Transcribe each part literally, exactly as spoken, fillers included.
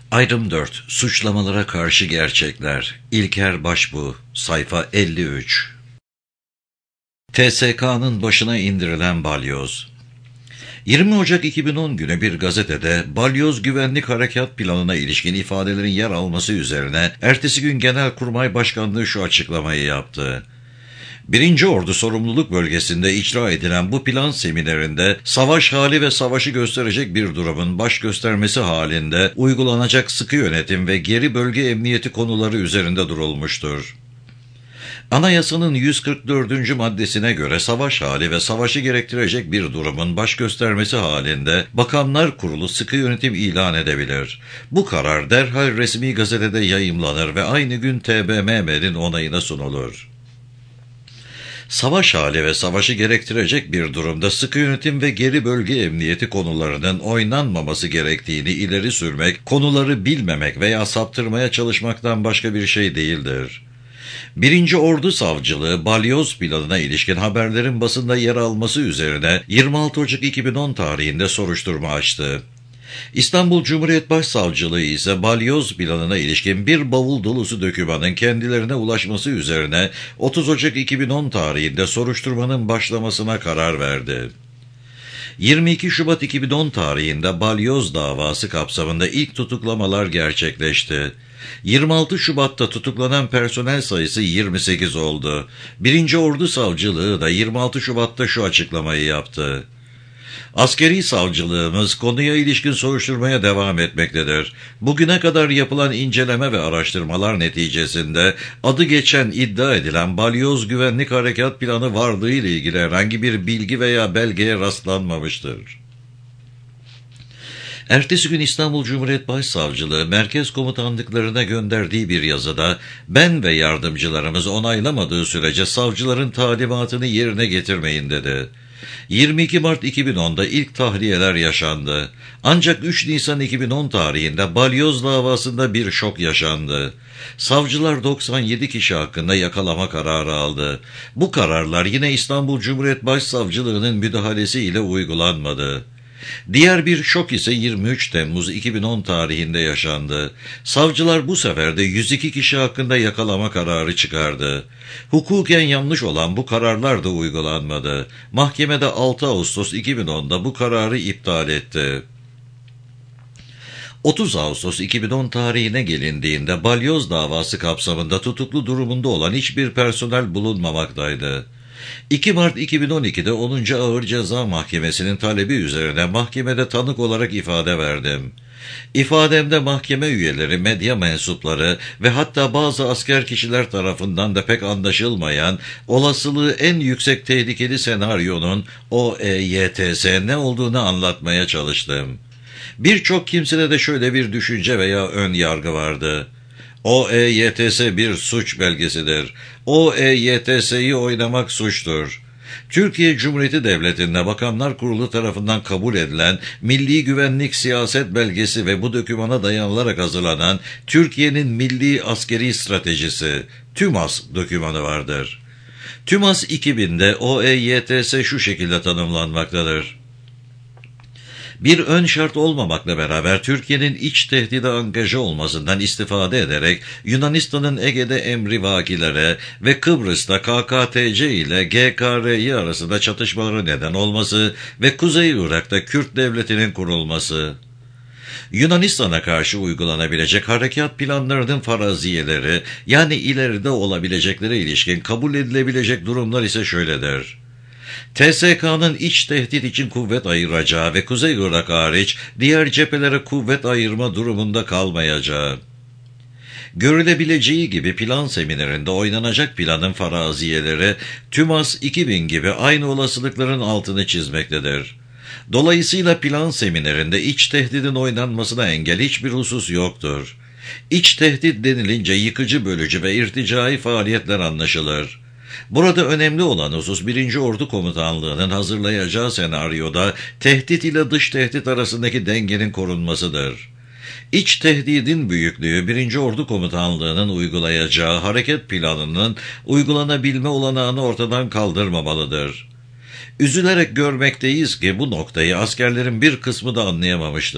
Ayrım dört. Suçlamalara karşı gerçekler. İlker Başbuğ, sayfa elli üç. T S K'nın başına indirilen balyoz. yirmi Ocak iki bin on günü bir gazetede balyoz güvenlik harekat planına ilişkin ifadelerin yer alması üzerine ertesi gün Genelkurmay Başkanlığı şu açıklamayı yaptı. Birinci Ordu Sorumluluk Bölgesi'nde icra edilen bu plan seminerinde savaş hali ve savaşı gösterecek bir durumun baş göstermesi halinde uygulanacak sıkı yönetim ve geri bölge emniyeti konuları üzerinde durulmuştur. Anayasanın yüz kırk dördüncü maddesine göre savaş hali ve savaşı gerektirecek bir durumun baş göstermesi halinde Bakanlar Kurulu sıkı yönetim ilan edebilir. Bu karar derhal resmi gazetede yayımlanır ve aynı gün T B M M'nin onayına sunulur. Savaş hali ve savaşı gerektirecek bir durumda sıkı yönetim ve geri bölge emniyeti konularının oynanmaması gerektiğini ileri sürmek, konuları bilmemek veya saptırmaya çalışmaktan başka bir şey değildir. Birinci Ordu Savcılığı, balyoz planına ilişkin haberlerin basında yer alması üzerine yirmi altı Ocak iki bin on tarihinde soruşturma açtı. İstanbul Cumhuriyet Başsavcılığı ise balyoz planına ilişkin bir bavul dolusu dokümanın kendilerine ulaşması üzerine otuz Ocak iki bin on tarihinde soruşturmanın başlamasına karar verdi. yirmi iki Şubat iki bin on tarihinde balyoz davası kapsamında ilk tutuklamalar gerçekleşti. yirmi altı Şubat'ta tutuklanan personel sayısı yirmi sekiz oldu. Birinci Ordu Savcılığı da yirmi altı Şubat'ta şu açıklamayı yaptı. Askeri savcılığımız konuya ilişkin soruşturmaya devam etmektedir. Bugüne kadar yapılan inceleme ve araştırmalar neticesinde adı geçen iddia edilen balyoz güvenlik harekat planı varlığı ile ilgili herhangi bir bilgi veya belgeye rastlanmamıştır. Ertesi gün İstanbul Cumhuriyet Başsavcılığı Merkez Komutanlıklarına gönderdiği bir yazıda ben ve yardımcılarımız onaylamadığı sürece savcıların talimatını yerine getirmeyin dedi. yirmi iki Mart iki bin onda ilk tahliyeler yaşandı. Ancak üç Nisan iki bin on tarihinde balyoz davasında bir şok yaşandı. Savcılar doksan yedi kişi hakkında yakalama kararı aldı. Bu kararlar yine İstanbul Cumhuriyet Başsavcılığı'nın müdahalesiyle uygulanmadı. Diğer bir şok ise yirmi üç Temmuz iki bin on tarihinde yaşandı. Savcılar bu sefer de yüz iki kişi hakkında yakalama kararı çıkardı. Hukuken yanlış olan bu kararlar da uygulanmadı. Mahkemede altı Ağustos iki bin onda bu kararı iptal etti. otuz Ağustos iki bin on tarihine gelindiğinde balyoz davası kapsamında tutuklu durumunda olan hiçbir personel bulunmamaktaydı. iki Mart iki bin on ikide onuncu Ağır Ceza Mahkemesi'nin talebi üzerine mahkemede tanık olarak ifade verdim. İfademde mahkeme üyeleri, medya mensupları ve hatta bazı asker kişiler tarafından da pek anlaşılmayan, olasılığı en yüksek tehlikeli senaryonun O E Y T S ne olduğunu anlatmaya çalıştım. Birçok kimsede de şöyle bir düşünce veya ön yargı vardı. O E Y T S bir suç belgesidir. O E Y T S'yi oynamak suçtur. Türkiye Cumhuriyeti Devleti'nde Bakanlar Kurulu tarafından kabul edilen Milli Güvenlik Siyaset Belgesi ve bu dokümana dayanılarak hazırlanan Türkiye'nin Milli Askeri Stratejisi, TÜMAS dokümanı vardır. TÜMAS iki binde O E Y T S şu şekilde tanımlanmaktadır. Bir ön şart olmamakla beraber Türkiye'nin iç tehdide angaja olmasından istifade ederek Yunanistan'ın Ege'de emrivakilere ve Kıbrıs'ta K K T C ile G K R Y arasında çatışmalara neden olması ve Kuzey Irak'ta Kürt devletinin kurulması. Yunanistan'a karşı uygulanabilecek harekat planlarının faraziyeleri, yani ileride olabileceklere ilişkin kabul edilebilecek durumlar ise şöyledir. T S K'nın iç tehdit için kuvvet ayıracağı ve Kuzey Irak hariç diğer cephelere kuvvet ayırma durumunda kalmayacağı. Görülebileceği gibi plan seminerinde oynanacak planın faraziyeleri TÜMAS iki bin gibi aynı olasılıkların altını çizmektedir. Dolayısıyla plan seminerinde iç tehdidin oynanmasına engel hiçbir husus yoktur. İç tehdit denilince yıkıcı, bölücü ve irticai faaliyetler anlaşılır. Burada önemli olan husus birinci Ordu Komutanlığı'nın hazırlayacağı senaryoda tehdit ile dış tehdit arasındaki dengenin korunmasıdır. İç tehdidin büyüklüğü birinci Ordu Komutanlığı'nın uygulayacağı hareket planının uygulanabilme olanağını ortadan kaldırmamalıdır. Üzülerek görmekteyiz ki bu noktayı askerlerin bir kısmı da anlayamamıştır.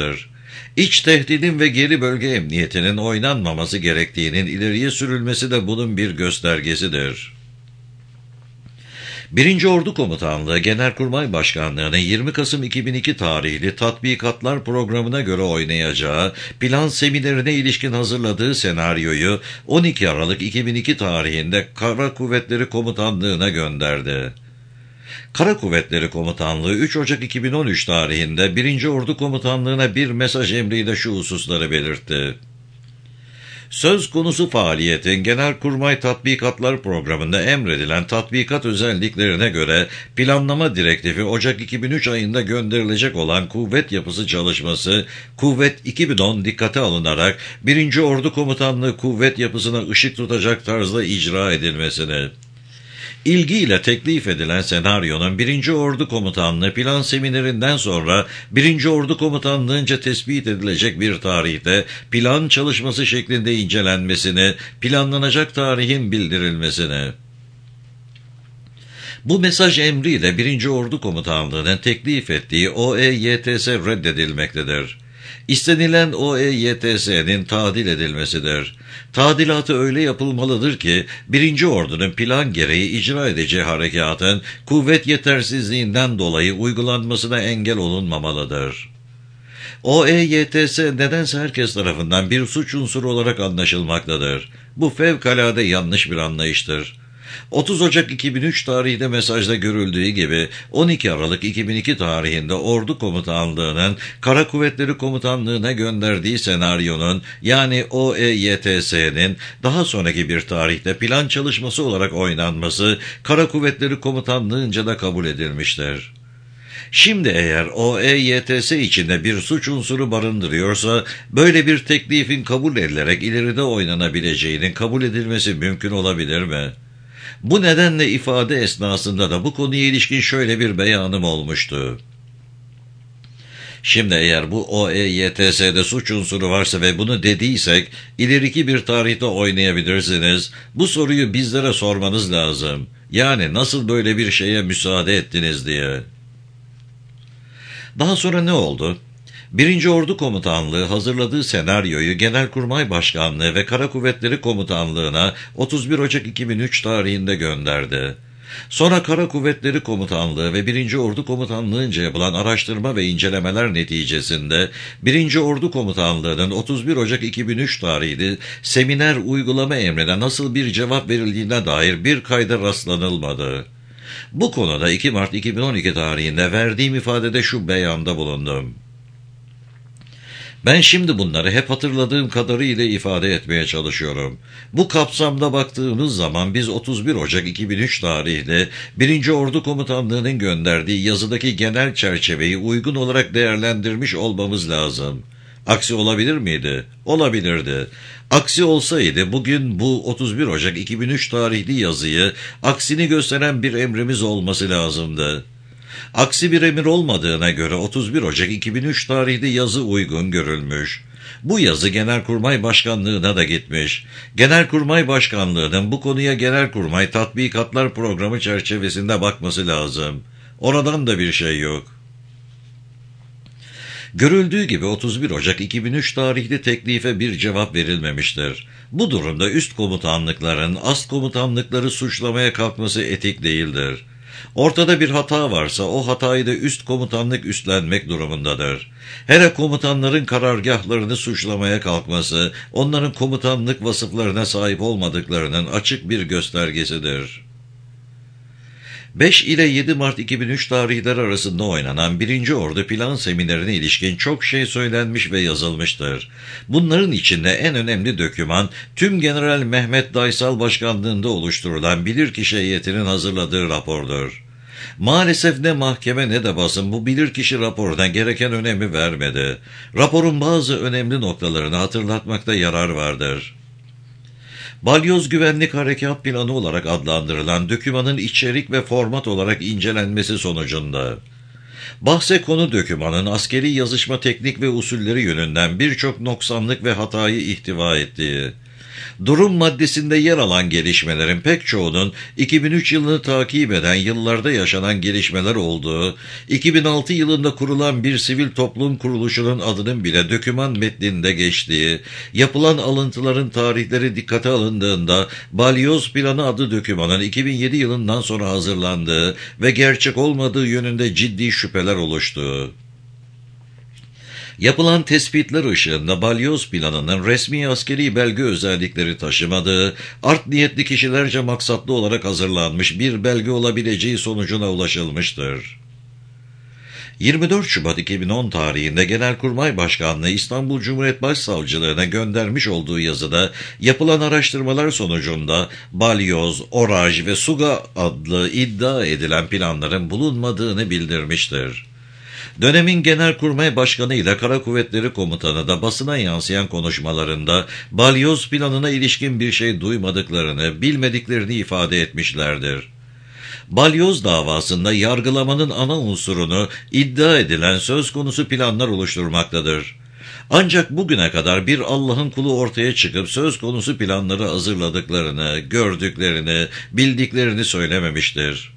İç tehdidin ve geri bölge emniyetinin oynanmaması gerektiğinin ileriye sürülmesi de bunun bir göstergesidir. Birinci Ordu Komutanlığı Genelkurmay Başkanlığı'nın yirmi Kasım iki bin iki tarihli tatbikatlar programına göre oynayacağı plan seminerine ilişkin hazırladığı senaryoyu on iki Aralık iki bin iki tarihinde Kara Kuvvetleri Komutanlığı'na gönderdi. Kara Kuvvetleri Komutanlığı üç Ocak iki bin on üç tarihinde birinci Ordu Komutanlığı'na bir mesaj emriyle şu hususları belirtti. Söz konusu faaliyetin Genelkurmay Tatbikatlar Programı'nda emredilen tatbikat özelliklerine göre planlama direktifi Ocak iki bin üç ayında gönderilecek olan kuvvet yapısı çalışması Kuvvet iki bin on dikkate alınarak birinci Ordu Komutanlığı kuvvet yapısına ışık tutacak tarzda icra edilmesini, İlgiyle teklif edilen senaryonun birinci Ordu Komutanlığı plan seminerinden sonra birinci Ordu Komutanlığı'nca tespit edilecek bir tarihte plan çalışması şeklinde incelenmesini, planlanacak tarihin bildirilmesini. Bu mesaj emriyle birinci Ordu Komutanlığı'nın teklif ettiği O E Y T S reddedilmektedir. İstenilen O E Y T S'nin tadil edilmesidir. Tadilatı öyle yapılmalıdır ki birinci Ordu'nun plan gereği icra edeceği harekatın kuvvet yetersizliğinden dolayı uygulanmasına engel olunmamalıdır. O E Y T S nedense herkes tarafından bir suç unsuru olarak anlaşılmaktadır. Bu fevkalade yanlış bir anlayıştır. otuz Ocak iki bin üç tarihinde mesajda görüldüğü gibi on iki Aralık iki bin iki tarihinde Ordu Komutanlığı'nın Kara Kuvvetleri Komutanlığı'na gönderdiği senaryonun yani O E Y T S'nin daha sonraki bir tarihte plan çalışması olarak oynanması Kara Kuvvetleri Komutanlığı'nca da kabul edilmiştir. Şimdi eğer O E Y T S içinde bir suç unsuru barındırıyorsa böyle bir teklifin kabul edilerek ileride oynanabileceğinin kabul edilmesi mümkün olabilir mi? Bu nedenle ifade esnasında da bu konuya ilişkin şöyle bir beyanım olmuştu. Şimdi eğer bu O E Y T S'de suç unsuru varsa ve bunu dediysek, ileriki bir tarihte oynayabilirsiniz. Bu soruyu bizlere sormanız lazım. Yani nasıl böyle bir şeye müsaade ettiniz diye. Daha sonra ne oldu? birinci Ordu Komutanlığı hazırladığı senaryoyu Genelkurmay Başkanlığı ve Kara Kuvvetleri Komutanlığı'na otuz bir Ocak iki bin üç tarihinde gönderdi. Sonra Kara Kuvvetleri Komutanlığı ve birinci Ordu Komutanlığı'nca yapılan araştırma ve incelemeler neticesinde birinci Ordu Komutanlığı'nın otuz bir Ocak iki bin üç tarihli seminer uygulama emrine nasıl bir cevap verildiğine dair bir kayda rastlanılmadı. Bu konuda iki Mart iki bin on iki tarihinde verdiğim ifadede şu beyanda bulundum. Ben şimdi bunları hep hatırladığım kadarıyla ifade etmeye çalışıyorum. Bu kapsamda baktığımız zaman biz otuz bir Ocak iki bin üç tarihli birinci Ordu Komutanlığı'nın gönderdiği yazıdaki genel çerçeveyi uygun olarak değerlendirmiş olmamız lazım. Aksi olabilir miydi? Olabilirdi. Aksi olsaydı bugün bu otuz bir Ocak iki bin üç tarihli yazıyı aksini gösteren bir emrimiz olması lazımdı. Aksi bir emir olmadığına göre otuz bir Ocak iki bin üç tarihli yazı uygun görülmüş. Bu yazı Genelkurmay Başkanlığı'na da gitmiş. Genelkurmay Başkanlığı'nın bu konuya Genelkurmay Tatbikatlar Programı çerçevesinde bakması lazım. Oradan da bir şey yok. Görüldüğü gibi otuz bir Ocak iki bin üç tarihli teklife bir cevap verilmemiştir. Bu durumda üst komutanlıkların ast komutanlıkları suçlamaya kalkması etik değildir. Ortada bir hata varsa o hatayı da üst komutanlık üstlenmek durumundadır. Hele komutanların karargahlarını suçlamaya kalkması, onların komutanlık vasıflarına sahip olmadıklarının açık bir göstergesidir. beş ile yedi Mart iki bin üç tarihleri arasında oynanan birinci Ordu Plan Seminerine ilişkin çok şey söylenmiş ve yazılmıştır. Bunların içinde en önemli doküman, Tümgeneral Mehmet Daysal Başkanlığında oluşturulan bilirkişi heyetinin hazırladığı rapordur. Maalesef ne mahkeme ne de basın bu bilirkişi raporuna gereken önemi vermedi. Raporun bazı önemli noktalarını hatırlatmakta yarar vardır. Balyoz Güvenlik Harekat Planı olarak adlandırılan dokümanın içerik ve format olarak incelenmesi sonucunda bahse konu dokümanın askeri yazışma teknik ve usulleri yönünden birçok noksanlık ve hatayı ihtiva ettiği, Durum maddesinde yer alan gelişmelerin pek çoğunun iki bin üç yılını takip eden yıllarda yaşanan gelişmeler olduğu, iki bin altı yılında kurulan bir sivil toplum kuruluşunun adının bile doküman metninde geçtiği, yapılan alıntıların tarihleri dikkate alındığında Balyoz Planı adlı dokümanın iki bin yedi yılından sonra hazırlandığı ve gerçek olmadığı yönünde ciddi şüpheler oluştu. Yapılan tespitler ışığında Balyoz Planı'nın resmi askeri belge özellikleri taşımadığı, art niyetli kişilerce maksatlı olarak hazırlanmış bir belge olabileceği sonucuna ulaşılmıştır. yirmi dört Şubat iki bin on tarihinde Genelkurmay Başkanlığı İstanbul Cumhuriyet Başsavcılığına göndermiş olduğu yazıda yapılan araştırmalar sonucunda Balyoz, Oraj ve Suga adlı iddia edilen planların bulunmadığını bildirmiştir. Dönemin Genelkurmay Başkanı ile Kara Kuvvetleri Komutanı da basına yansıyan konuşmalarında Balyoz Planı'na ilişkin bir şey duymadıklarını, bilmediklerini ifade etmişlerdir. Balyoz davasında yargılamanın ana unsurunu iddia edilen söz konusu planlar oluşturmaktadır. Ancak bugüne kadar bir Allah'ın kulu ortaya çıkıp söz konusu planları hazırladıklarını, gördüklerini, bildiklerini söylememiştir.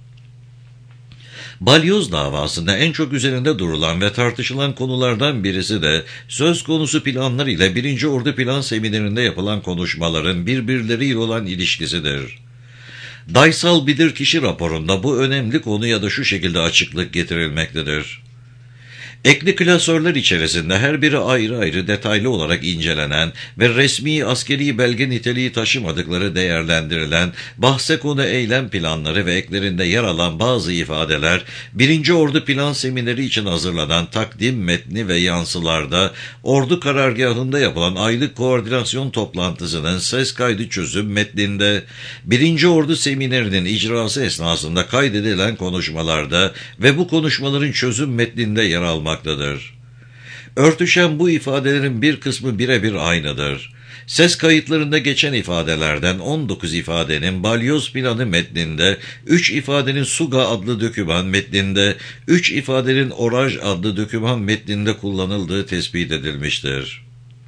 Balyoz davasında en çok üzerinde durulan ve tartışılan konulardan birisi de söz konusu planlar ile birinci Ordu Plan Seminerinde yapılan konuşmaların birbirleriyle olan ilişkisidir. Daysal Bilirkişi raporunda bu önemli konuya da şu şekilde açıklık getirilmektedir. Ekli klasörler içerisinde her biri ayrı ayrı detaylı olarak incelenen ve resmi askeri belge niteliği taşımadıkları değerlendirilen bahse konu eylem planları ve eklerinde yer alan bazı ifadeler, birinci Ordu Plan Semineri için hazırlanan takdim metni ve yansılarda, Ordu karargahında yapılan aylık koordinasyon toplantısının ses kaydı çözüm metninde, birinci Ordu Seminerinin icrası esnasında kaydedilen konuşmalarda ve bu konuşmaların çözüm metninde yer almaktadır. Örtüşen bu ifadelerin bir kısmı birebir aynıdır. Ses kayıtlarında geçen ifadelerden on dokuz ifadenin Balyoz Planı metninde, üç ifadenin Suga adlı doküman metninde, üç ifadenin Oraj adlı doküman metninde kullanıldığı tespit edilmiştir.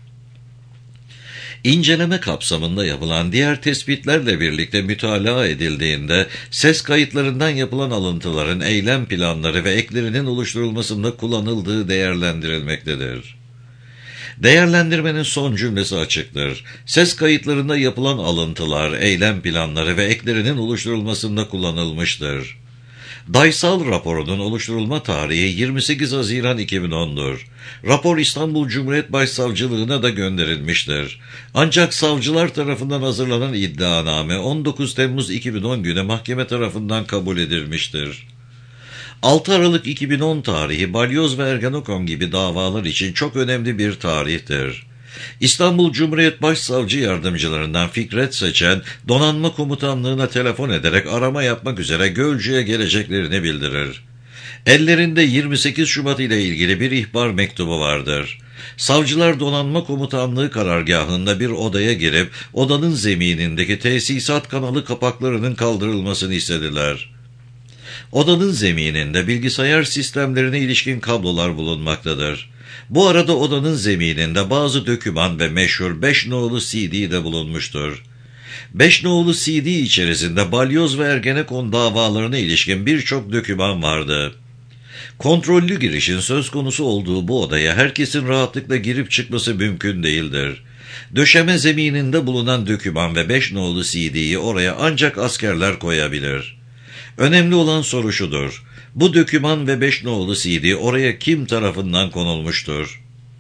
İnceleme kapsamında yapılan diğer tespitlerle birlikte mütalaa edildiğinde, ses kayıtlarından yapılan alıntıların eylem planları ve eklerinin oluşturulmasında kullanıldığı değerlendirilmektedir. Değerlendirmenin son cümlesi açıktır. Ses kayıtlarında yapılan alıntılar, eylem planları ve eklerinin oluşturulmasında kullanılmıştır. Daysal raporunun oluşturulma tarihi yirmi sekiz Haziran iki bin on'dur. Rapor İstanbul Cumhuriyet Başsavcılığına da gönderilmiştir. Ancak savcılar tarafından hazırlanan iddianame on dokuz Temmuz iki bin on günü mahkeme tarafından kabul edilmiştir. altı Aralık iki bin on tarihi Balyoz ve Ergenekon gibi davalar için çok önemli bir tarihtir. İstanbul Cumhuriyet Başsavcı Yardımcılarından Fikret Seçen, Donanma Komutanlığı'na telefon ederek arama yapmak üzere Gölcük'e geleceklerini bildirir. Ellerinde yirmi sekiz Şubat ile ilgili bir ihbar mektubu vardır. Savcılar Donanma Komutanlığı karargahında bir odaya girip odanın zeminindeki tesisat kanalı kapaklarının kaldırılmasını istediler. Odanın zemininde bilgisayar sistemlerine ilişkin kablolar bulunmaktadır. Bu arada odanın zemininde bazı doküman ve meşhur beş nolu C D de bulunmuştur. beş nolu C D içerisinde Balyoz ve Ergenekon davalarına ilişkin birçok doküman vardı. Kontrollü girişin söz konusu olduğu bu odaya herkesin rahatlıkla girip çıkması mümkün değildir. Döşeme zemininde bulunan doküman ve beş nolu C D'yi oraya ancak askerler koyabilir. Önemli olan soru şudur: bu doküman ve beş nolu C D oraya kim tarafından konulmuştur?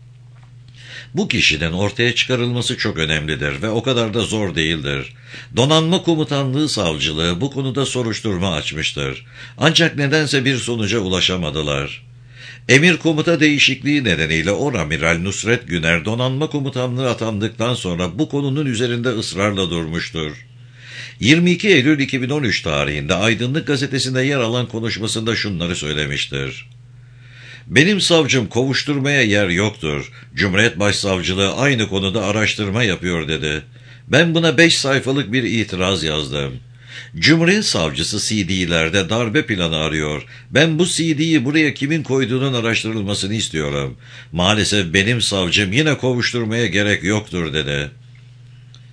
Bu kişinin ortaya çıkarılması çok önemlidir ve o kadar da zor değildir. Donanma Komutanlığı Savcılığı bu konuda soruşturma açmıştır. Ancak nedense bir sonuca ulaşamadılar. Emir komuta değişikliği nedeniyle Oramiral Nusret Güner Donanma Komutanlığı atandıktan sonra bu konunun üzerinde ısrarla durmuştur. yirmi iki Eylül iki bin on üç tarihinde Aydınlık Gazetesi'nde yer alan konuşmasında şunları söylemiştir: "Benim savcım kovuşturmaya yer yoktur. Cumhuriyet Başsavcılığı aynı konuda araştırma yapıyor" dedi. Ben buna beş sayfalık bir itiraz yazdım. Cumhuriyet Savcısı C D'lerde darbe planı arıyor. Ben bu C D'yi buraya kimin koyduğunun araştırılmasını istiyorum. Maalesef benim savcım yine kovuşturmaya gerek yoktur dedi.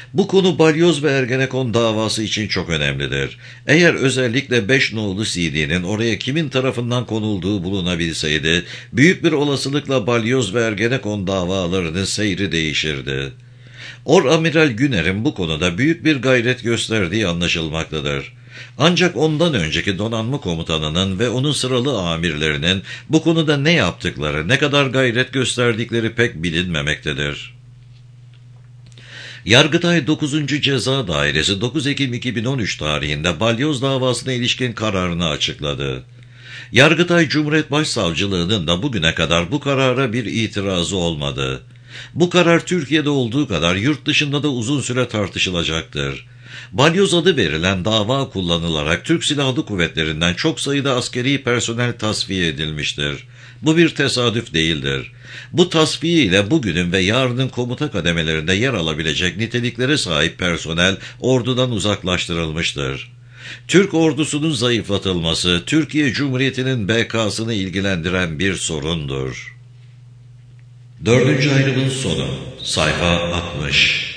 Bu konu Balyoz ve Ergenekon davası için çok önemlidir. Eğer özellikle beş nolu C D'nin oraya kimin tarafından konulduğu bulunabilseydi, büyük bir olasılıkla Balyoz ve Ergenekon davalarının seyri değişirdi. Oramiral Güner'in bu konuda büyük bir gayret gösterdiği anlaşılmaktadır. Ancak ondan önceki donanma komutanının ve onun sıralı amirlerinin bu konuda ne yaptıkları, ne kadar gayret gösterdikleri pek bilinmemektedir. Yargıtay dokuzuncu Ceza Dairesi dokuz Ekim iki bin on üç tarihinde Balyoz davasına ilişkin kararını açıkladı. Yargıtay Cumhuriyet Başsavcılığı'nın da bugüne kadar bu karara bir itirazı olmadı. Bu karar Türkiye'de olduğu kadar yurt dışında da uzun süre tartışılacaktır. Balyoz adı verilen dava kullanılarak Türk Silahlı Kuvvetleri'nden çok sayıda askeri personel tasfiye edilmiştir. Bu bir tesadüf değildir. Bu tasfiye ile bugünün ve yarının komuta kademelerinde yer alabilecek niteliklere sahip personel ordudan uzaklaştırılmıştır. Türk ordusunun zayıflatılması, Türkiye Cumhuriyeti'nin B K'sını ilgilendiren bir sorundur. Dördüncü ayrımın sonu. Sayfa altmış.